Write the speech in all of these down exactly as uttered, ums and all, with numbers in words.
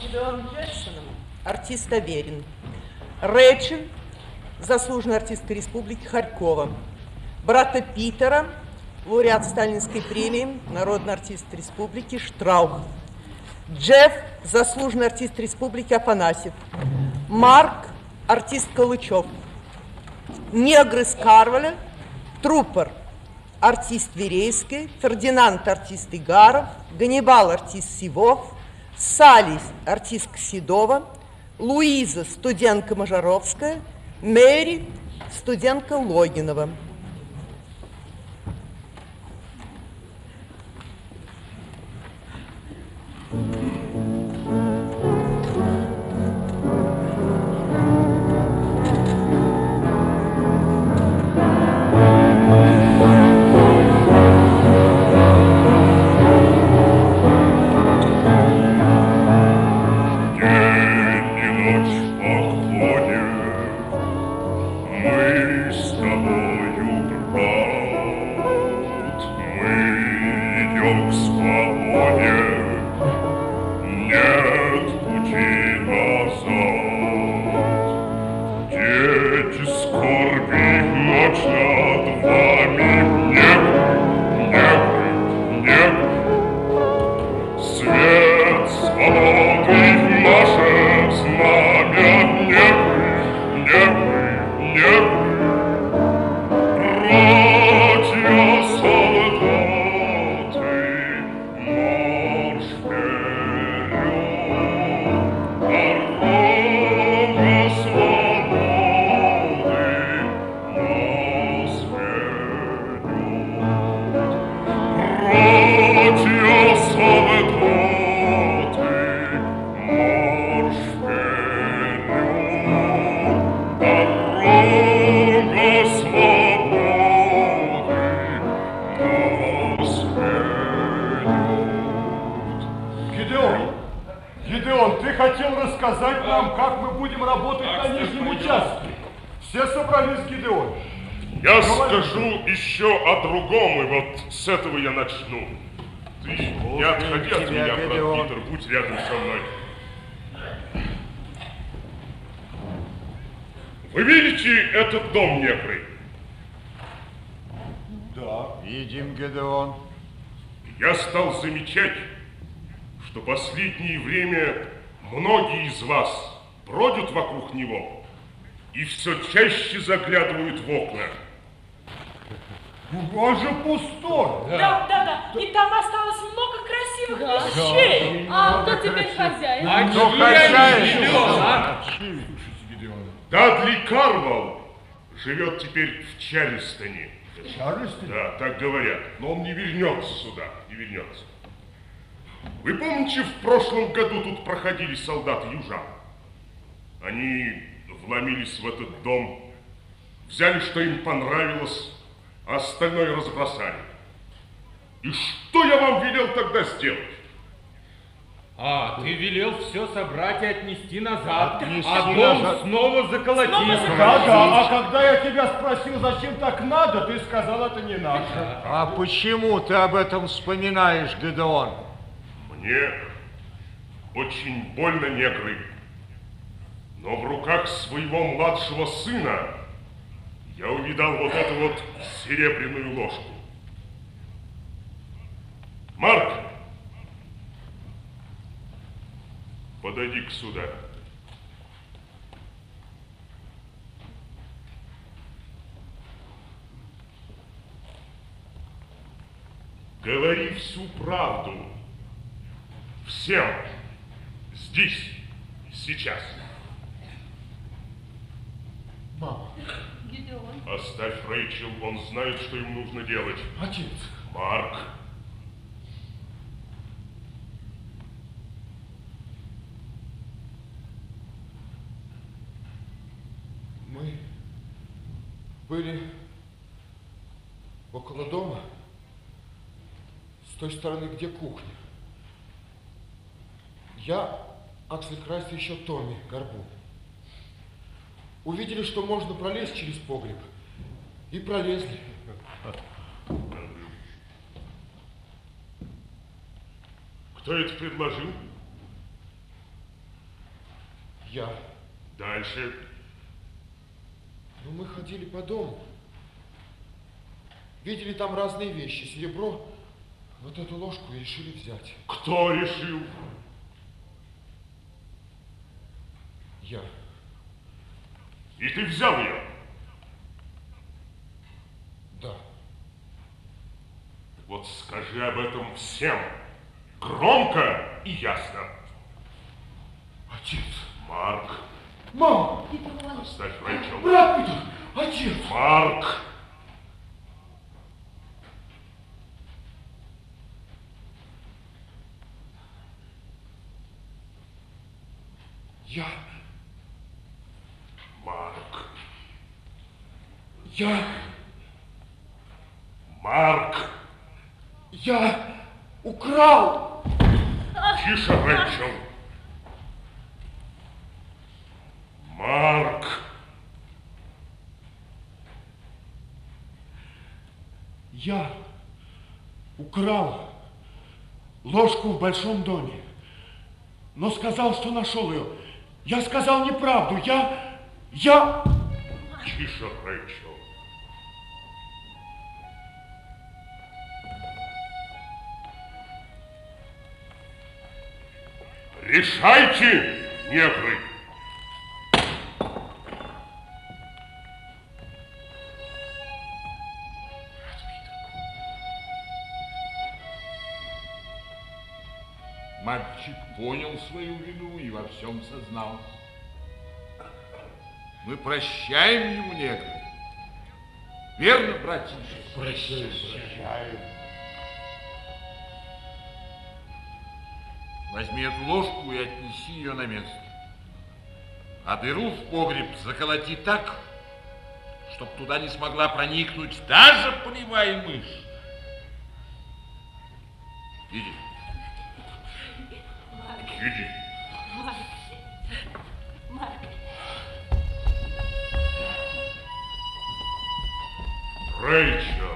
Гидеон Джексоном, артист Аверин. Рэйчел, заслуженная артистка Республики Харькова. Брата Питера, лауреат Сталинской премии, народный артист Республики Штрауб. Джефф, заслуженный артист Республики Афанасьев. Марк, артист Калычев. Негры с Карвеля, Труппер, артист Верейский, Фердинанд, артист Игаров, Ганнибал, артист Сивов, Салис, артистка Седова, Луиза, студентка Можаровская, Мэри, студентка Логинова. С этого я начну. Ты не отходи от меня, брат Питер, будь рядом со мной. Вы видите этот дом, негры? Да. Видим, Гидеон. Я стал замечать, что последнее время многие из вас бродят вокруг него и все чаще заглядывают в окна. Он же пустой. Да, да, да. И там осталось много красивых да. вещей. Да. А кто теперь хозяин? А кто хозяин? Дадли Карвал живет теперь в Чарльстоне. В Чарльстоне? Да, так говорят. Но он не вернется сюда, не вернется. Вы помните, в прошлом году тут проходили солдаты южан? Они вломились в этот дом, взяли, что им понравилось, а остальное разбросали. И что я вам велел тогда сделать? А, ты велел все собрать и отнести назад, отнести а дом назад. снова заколотить. Снова заколотить. Да, да, а когда я тебя спросил, зачем так надо, ты сказал, это не наше. А почему ты об этом вспоминаешь, Гидеон? Мне очень больно, негры, но в руках своего младшего сына я увидал вот эту вот серебряную ложку. Марк, подойди-ка сюда. Говори всю правду. Всем. Здесь. Сейчас. Мама. Гидеон. Оставь Рэйчел, он знает, что им нужно делать. Отец. Марк. Мы были около дома, с той стороны, где кухня. Я, Аксель Крайс и еще Томми Горбун. Увидели, что можно пролезть через погреб, и пролезли. Кто это предложил? Я. Дальше. Ну, мы ходили по дому. Видели там разные вещи. Серебро. Вот эту ложку и решили взять. Кто решил? Я. И ты взял ее? Да. Вот скажи об этом всем. Громко и ясно. Отец. Марк. Мама. Оставь Рэйчел. Брат Питер. Отец. Марк. Я. Марк. Я. Марк. Я украл. Тише, Рэйчел. Марк. Я украл ложку в большом доме, но сказал, что нашел ее. Я сказал неправду. Я... Я... Тише, Рэйчел. Решайте, негры! Мальчик понял свою вину и во всем сознался. Мы прощаем ему, негры. Верно, братишка? Прощаю, прощаю. Возьми эту ложку и отнеси ее на место. А дыру в погреб заколоти так, чтоб туда не смогла проникнуть даже полевая мышь. Иди. Иди. Рэйчел.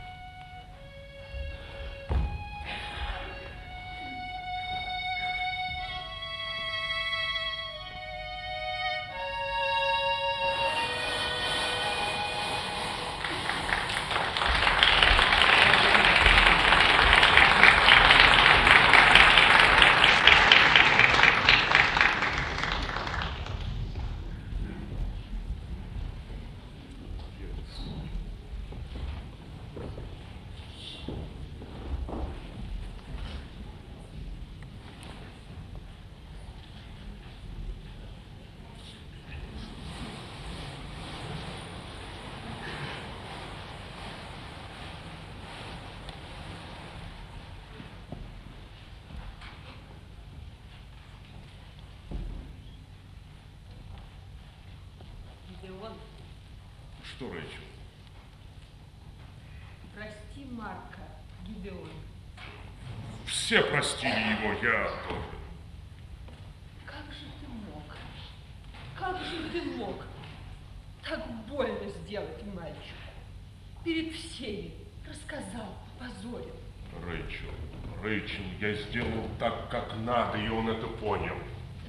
Что, Рэйчел? Прости Марка, Гидеон. Все простили его, я тоже. Как же ты мог? Как же ты мог так больно сделать мальчику? Перед всеми рассказал, опозорил. Рэйчел, Рэйчел, я сделал так, как надо, и он это понял.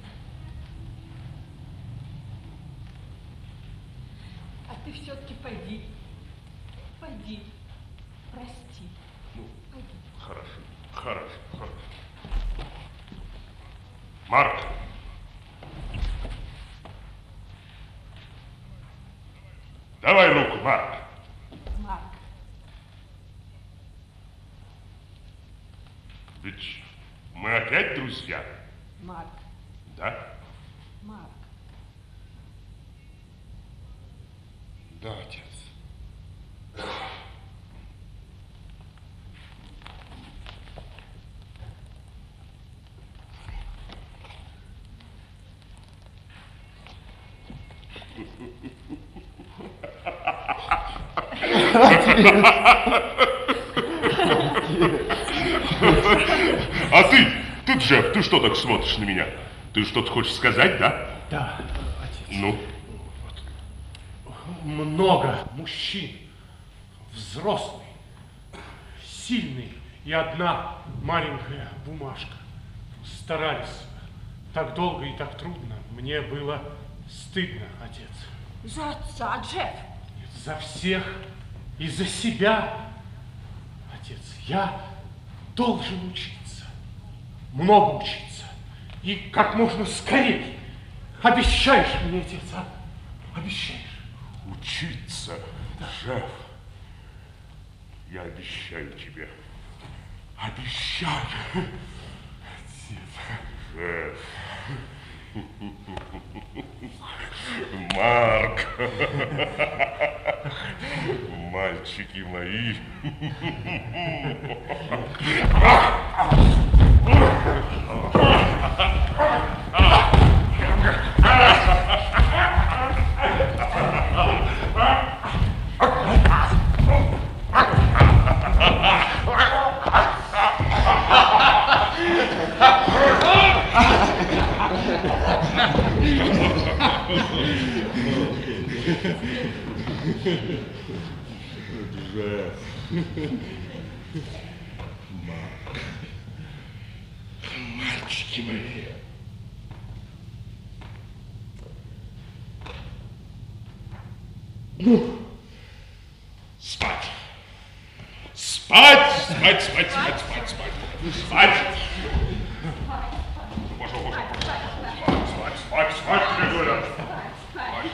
А ты все-таки пойди, пойди, прости. Ну, Пойди. хорошо, хорошо, хорошо. Марк! Давай руку, Марк. Марк, Ведь мы опять друзья, Марк, да? Марк. Да, отец. А ты, ты, Джефф, ты что так смотришь на меня? Ты что-то хочешь сказать, да? Да, отец. Ну? Много мужчин, взрослый, сильный и одна маленькая бумажка. Старались так долго и так трудно. Мне было стыдно, отец. За отца, Джефф. Нет, за всех и за себя. Отец, я должен учиться. Много учиться. И как можно скорее. Обещаешь мне, отец, а? Обещаешь. Учиться, Джефф. Я обещаю тебе. Обещаю. Джефф. Марк. Мальчики мои. Джефф. Марк. Мальчики мои. Ну, спать. Спать, спать, спать, спать, спать, спать. Спать. Боже, боже, боже. Спать, спать, спать, спать, мне говорят. Спать.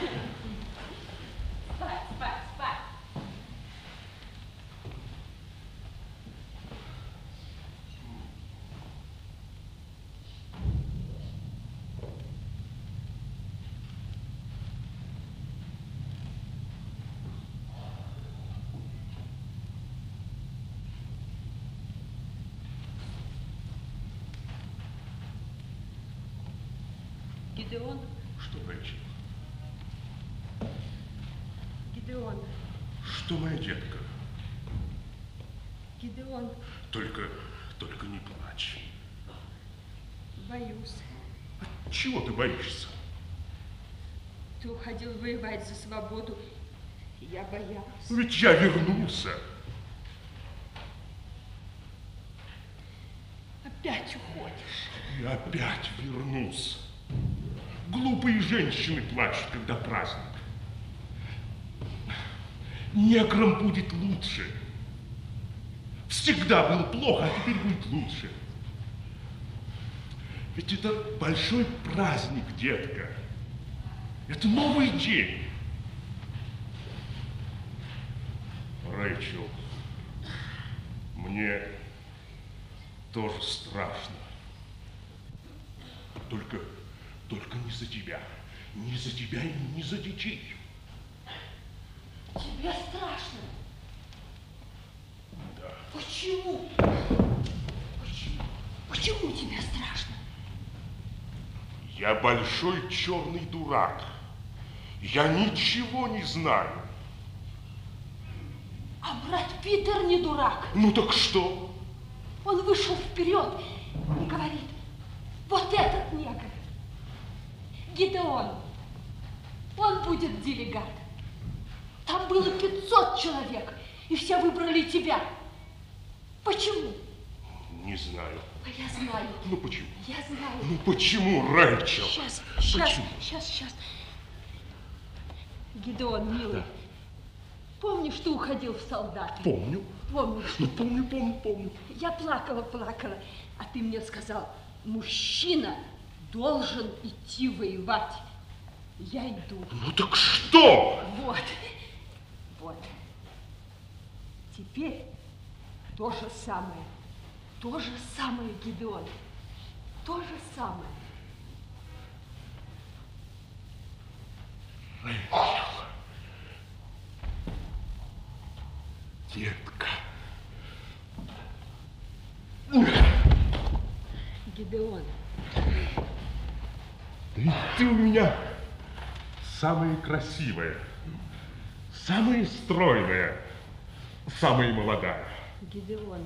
Гидеон. Что, Рэйчел? Гидеон. Что, моя детка? Гидеон. Только, только не плачь. Боюсь. Чего ты боишься? Ты уходил воевать за свободу. Я боялась. Ведь я вернулся. Опять уходишь. И опять вернусь. Глупые женщины плачут, когда праздник. Неграм будет лучше. Всегда было плохо, а теперь будет лучше. Ведь это большой праздник, детка. Это новый день. Рэйчел, мне тоже страшно. Только, только не за тебя. Не за тебя и не за детей. Тебе страшно? Да. Почему? Почему? Почему тебе страшно? Я большой черный дурак. Я ничего не знаю. А брат Питер не дурак. Ну так что? Он вышел вперед и говорит, вот этот негр, Гидеон, он будет делегат. Там было пятьсот человек, и все выбрали тебя. Почему? Не знаю. А я знаю. Ну почему? Я знаю. Ну почему, Рэйчел? Сейчас, сейчас, Почему? сейчас, сейчас. Гидеон, милый, Да. помнишь, ты уходил в солдаты? Помню. Помнишь? Ну помню, помню, помню. Я плакала, плакала, а ты мне сказал, мужчина должен идти воевать. Я иду. Ну так что? Вот, вот. Теперь то же самое. То же самое, Гидеон. То же самое. Рэйчел. Детка. Гидеон. Ты, ты у меня самая красивая, самая стройная, самая молодая. Гидеон.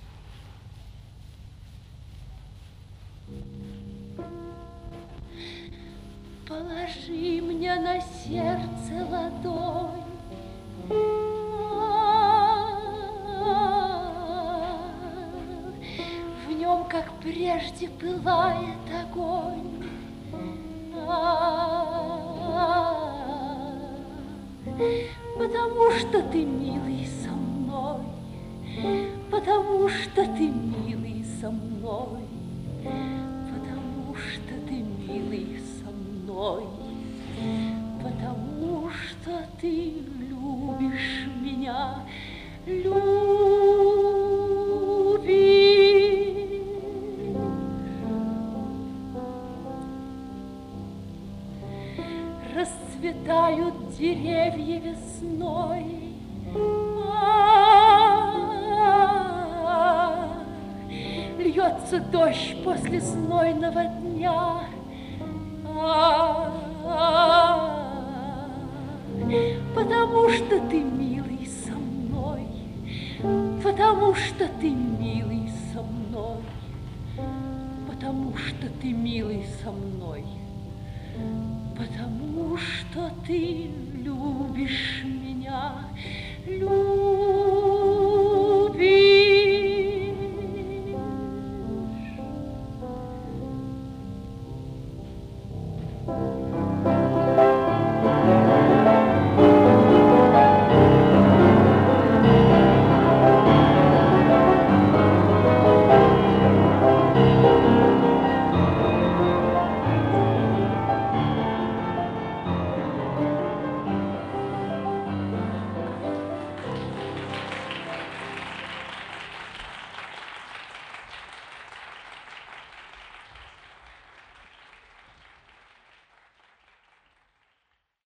Положи мне на сердце ладонь. В нем нем, как прежде, пылает огонь. А-а-а. Потому что ты милый со мной, потому что ты милый со мной, потому что ты милый со мной, потому что ты любишь меня, любишь. Расцветают деревья весной, а-а-а. Льется дождь после знойного дня, а-а-а. Потому что ты милый со мной, потому что ты милый со мной, потому что ты милый со мной, потому что ты любишь меня, любишь.